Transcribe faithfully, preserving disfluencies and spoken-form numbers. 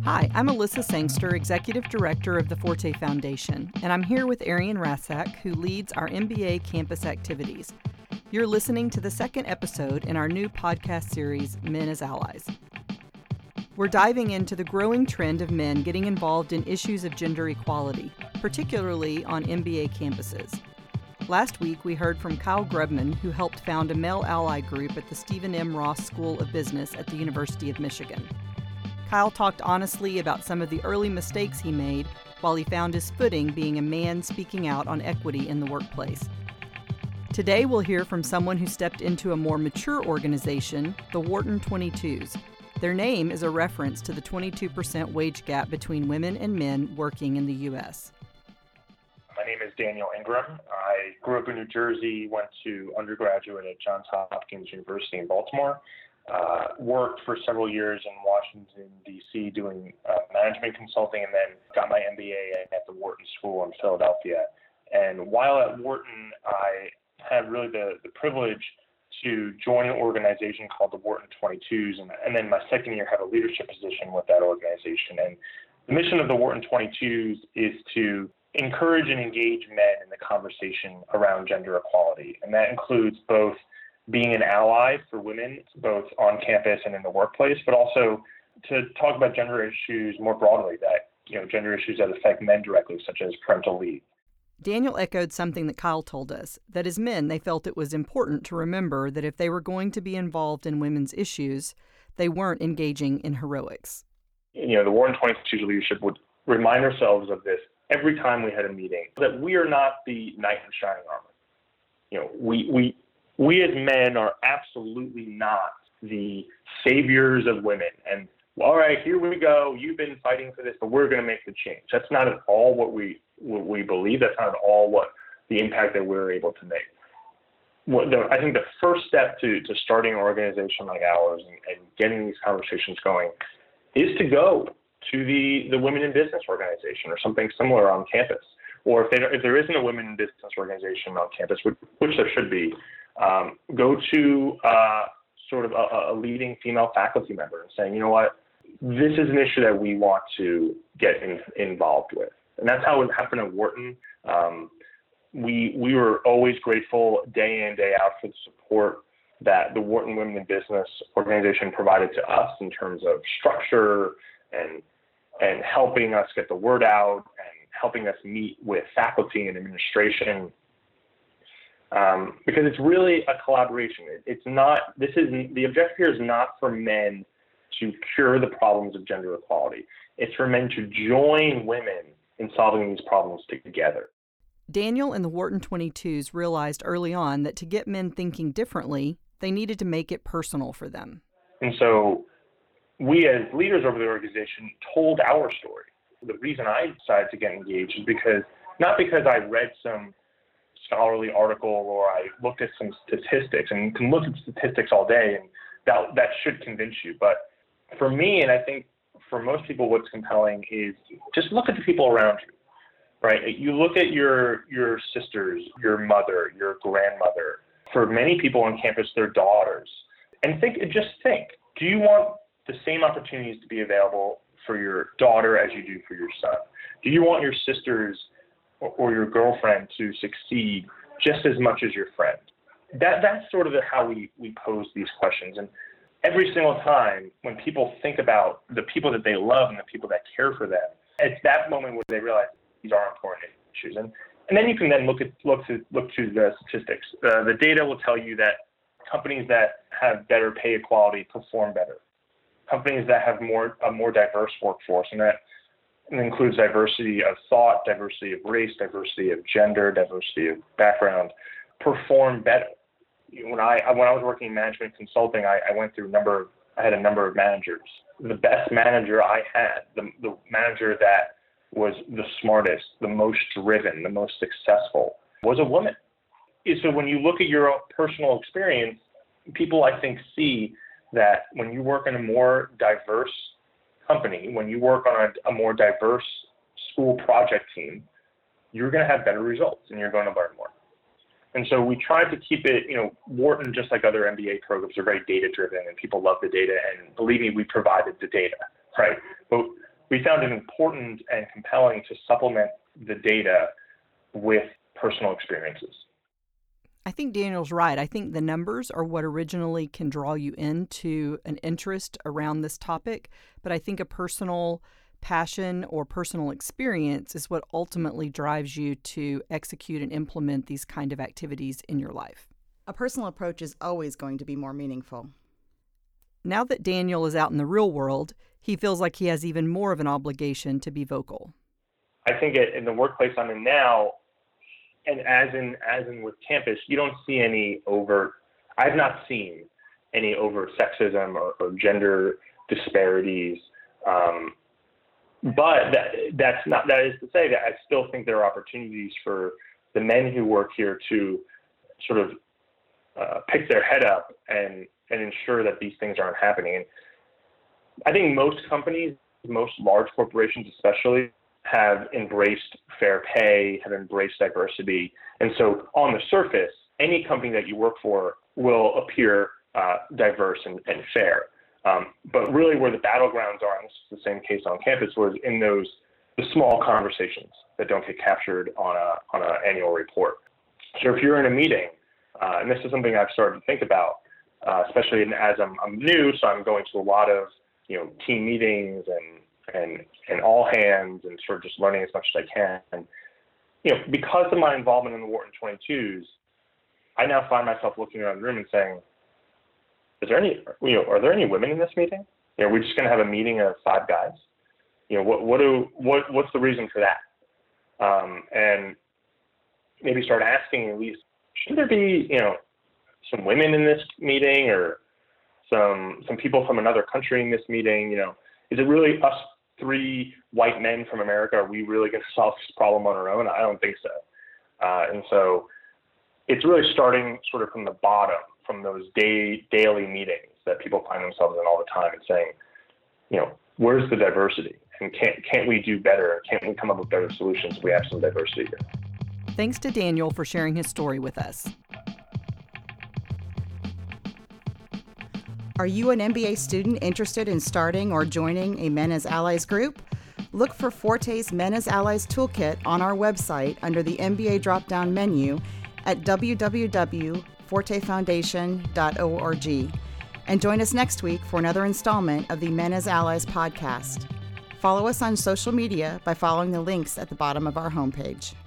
Hi, I'm Alyssa Sangster, Executive Director of the Forte Foundation, and I'm here with Arian Rasak, who leads our M B A campus activities. You're listening to the second episode in our new podcast series, Men as Allies. We're diving into the growing trend of men getting involved in issues of gender equality, particularly on M B A campuses. Last week, we heard from Kyle Grubman, who helped found a male ally group at the Stephen M. Ross School of Business at the University of Michigan. Kyle talked honestly about some of the early mistakes he made while he found his footing being a man speaking out on equity in the workplace. Today, we'll hear from someone who stepped into a more mature organization, the Wharton twenty-twos. Their name is a reference to the twenty-two percent wage gap between women and men working in the U S. My name is Daniel Ingram. I grew up in New Jersey, went to undergraduate at Johns Hopkins University in Baltimore, uh, worked for several years in Washington, D C doing uh, management consulting, and then got my M B A at the Wharton School in Philadelphia. And while at Wharton, I had really the, the privilege to join an organization called the Wharton twenty-twos, and, and then my second year had a leadership position with that organization. And the mission of the Wharton twenty-twos is to encourage and engage men in the conversation around gender equality. And that includes both being an ally for women, both on campus and in the workplace, but also to talk about gender issues more broadly, that, you know, gender issues that affect men directly, such as parental leave. Daniel echoed something that Kyle told us, that as men, they felt it was important to remember that if they were going to be involved in women's issues, they weren't engaging in heroics. You know, the Wharton twenty-twos leadership would remind ourselves of this every time we had a meeting, that we are not the knight in shining armor. You know, we we we as men are absolutely not the saviors of women. And all right, here we go. You've been fighting for this, but we're going to make the change. That's not at all what we what we believe. That's not at all what the impact that we're able to make. What the, I think the first step to to starting an organization like ours and, and getting these conversations going is to go to the, the Women in Business organization or something similar on campus. Or if, they, if there isn't a Women in Business organization on campus, which, which there should be, um, go to uh, sort of a, a leading female faculty member and saying, you know what, this is an issue that we want to get in, involved with. And that's how it happened at Wharton. Um, we, we were always grateful day in, day out for the support that the Wharton Women in Business organization provided to us in terms of structure and and helping us get the word out and helping us meet with faculty and administration. Um, because it's really a collaboration. It, it's not, this is, the objective here is not for men to cure the problems of gender equality. It's for men to join women in solving these problems together. Daniel and the Wharton twenty-twos realized early on that to get men thinking differently, they needed to make it personal for them. And so we as leaders of the organization told our story. The reason I decided to get engaged is because, not because I read some scholarly article or I looked at some statistics, and you can look at statistics all day and that, that should convince you. But for me, and I think for most people, what's compelling is just look at the people around you, right? You look at your, your sisters, your mother, your grandmother. For many people on campus, their daughters. And think, just think, do you want the same opportunities to be available for your daughter as you do for your son? Do you want your sisters or, or your girlfriend to succeed just as much as your friend? That that's sort of how we, we pose these questions. And every single time when people think about the people that they love and the people that care for them, it's that moment where they realize these are important issues. And and then you can then look at look to look to the statistics. Uh, the data will tell you that companies that have better pay equality perform better. Companies that have more a more diverse workforce, and that includes diversity of thought, diversity of race, diversity of gender, diversity of background, perform better. When I when I was working in management consulting, I, I went through a number of, I had a number of managers. The best manager I had, the, the manager that was the smartest, the most driven, the most successful, was a woman. So when you look at your own personal experience, people, I think, see that when you work in a more diverse company, when you work on a, a more diverse school project team, you're going to have better results and you're going to learn more. And so we tried to keep it, you know, Wharton, just like other M B A programs, are very data driven and people love the data. And believe me, we provided the data, right? But we found it important and compelling to supplement the data with personal experiences. I think Daniel's right. I think the numbers are what originally can draw you into an interest around this topic, but I think a personal passion or personal experience is what ultimately drives you to execute and implement these kind of activities in your life. A personal approach is always going to be more meaningful. Now that Daniel is out in the real world, he feels like he has even more of an obligation to be vocal. I think in the workplace I'm in now, and as in as in with campus, you don't see any overt, I've not seen any overt sexism or, or gender disparities. Um, but that, that's not, that is to say that I still think there are opportunities for the men who work here to sort of uh, pick their head up and, and ensure that these things aren't happening. And I think most companies, most large corporations especially, have embraced fair pay, have embraced diversity. And so on the surface, any company that you work for will appear uh, diverse and, and fair. Um, but really where the battlegrounds are, and this is the same case on campus, was in those the small conversations that don't get captured on a on an annual report. So if you're in a meeting, uh, and this is something I've started to think about, uh, especially as I'm, I'm new, so I'm going to a lot of you know team meetings and and and all hands and sort of just learning as much as I can. And, you know, because of my involvement in the Wharton twenty-twos, I now find myself looking around the room and saying, is there any, you know, are there any women in this meeting? You know, we're just going to have a meeting of five guys. You know, what what do what what's the reason for that? Um, and maybe start asking at least, should there be, you know, some women in this meeting or some some people from another country in this meeting? You know, is it really us three white men from America? Are we really going to solve this problem on our own? I don't think so. Uh, and so it's really starting sort of from the bottom, from those day, daily meetings that people find themselves in all the time and saying, you know, where's the diversity? And can't, can't we do better? Can't we come up with better solutions if we have some diversity here? Thanks to Daniel for sharing his story with us. Are you an M B A student interested in starting or joining a Men as Allies group? Look for Forte's Men as Allies Toolkit on our website under the M B A drop-down menu at w w w dot forte foundation dot org. And join us next week for another installment of the Men as Allies podcast. Follow us on social media by following the links at the bottom of our homepage.